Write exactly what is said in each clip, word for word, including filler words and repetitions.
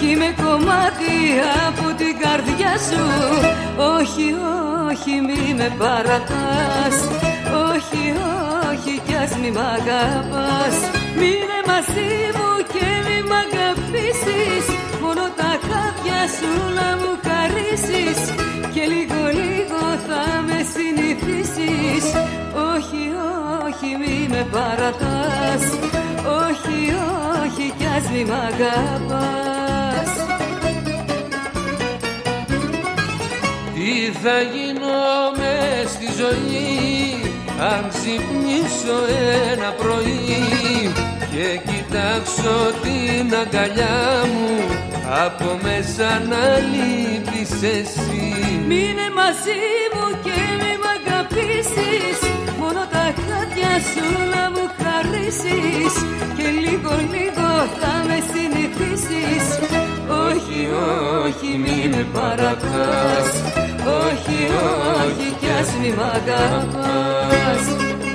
κι είμαι κομμάτι από την καρδιά σου. Όχι, όχι, μη με παρατάς. Όχι, όχι, κι ας μη μ' αγαπάς. Μείνε μαζί μου και μη μ' αγαπήσεις. Μόνο τα χάδια σου να μου χαρίσεις και λίγο λίγο θα με συνηθίσεις. Όχι, όχι, μη με παρατάς. Όχι, όχι, κι ας μη μ' αγαπάς. Τι θα γίνω μες στη ζωή αν ξυπνήσω ένα πρωί και κοιτάξω την αγκαλιά μου από μέσα να λείπεις εσύ. Μείνε μαζί μου και μη μ' αγαπήσεις. Μόνο τα χάδια σου να μου χαρίσεις και λίγο λίγο θα με συνηθίσεις. Όχι, όχι, μη με παρατάς. Όχι, όχι, κι ας μη μ' αγαπάς.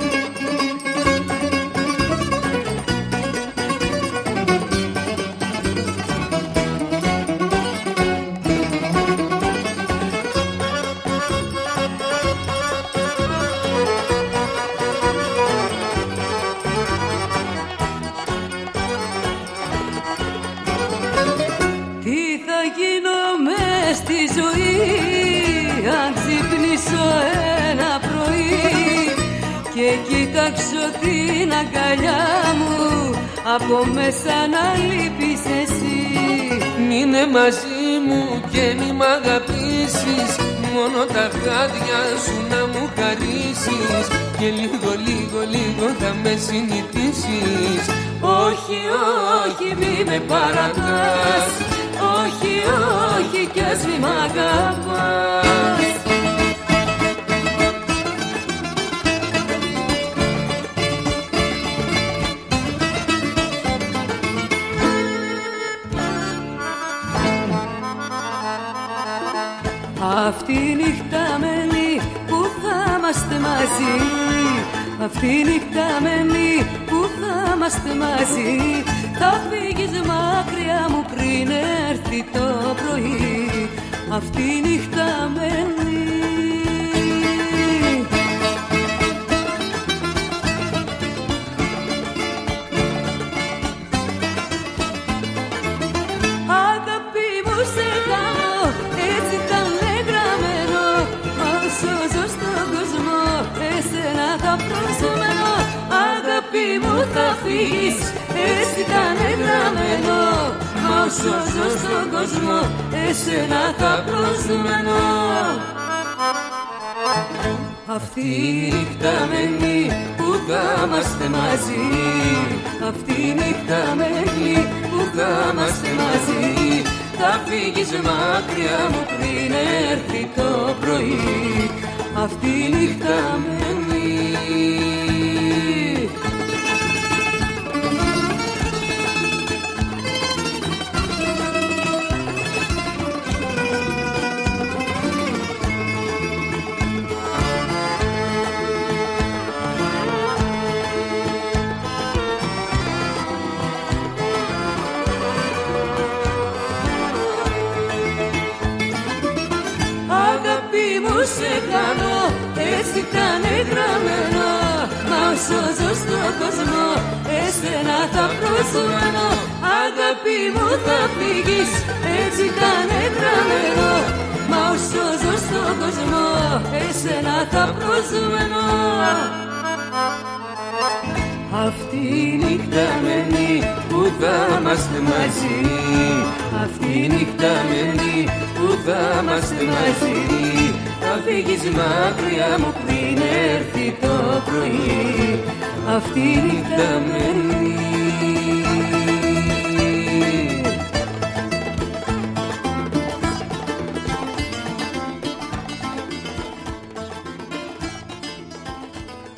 Τι θα γίνω μες στη ζωή αν ξυπνήσω ένα πρωί και κοιτάξω την αγκαλιά μου από μέσα να λείπεις εσύ. Μείνε μαζί μου και μη μ' αγαπήσεις. Μόνο τα χάδια σου να μου χαρίσεις και λίγο λίγο λίγο θα με συνηθίσεις. Όχι, όχι, μη με παρατάς. Όχι, όχι, κι ας μη μ' αγαπάς. Αυτή η νύχτα μένει που θα είμαστε μαζί. Αυτή η νύχτα μένει που θα είμαστε μαζί. Θα φύγεις μακριά μου πριν έρθει το πρωί. Αυτή η νύχτα μένει. Αγάπη μου σε κάνω, έτσι ήταν γραμμένο. Όσο ζω στον κόσμο, εσένα θα προσμένω. Αγάπη μου θα φύγεις, έτσι ήταν γραμμένο. Όσο ζω στον κόσμο, εσένα θα προσμένω. Αυτή η νύχτα μένει που θα είμαστε μαζί. Αυτή η νύχτα μένει που θα είμαστε μαζί. Θα φύγεις μακριά μου πριν έρθει το πρωί. Αυτή η νύχτα μένει. Αγάπη μου σε κάνω, έτσι ήταν γραμμένο. Μα όσο ζω στον κόσμο, εσένα θα προσμένω. Αγάπη μου θα φύγεις, έτσι ήταν γραμμένο. Μα όσο ζω στον κόσμο, εσένα θα προσμένω. Αυτή η νύχτα μένει που θα είμαστε μαζί. Αυτή η νύχτα μένει που θα είμαστε μαζί. Θα φύγεις μακριά μου πριν έρθει το πρωί. Αυτή η νύχτα μένει.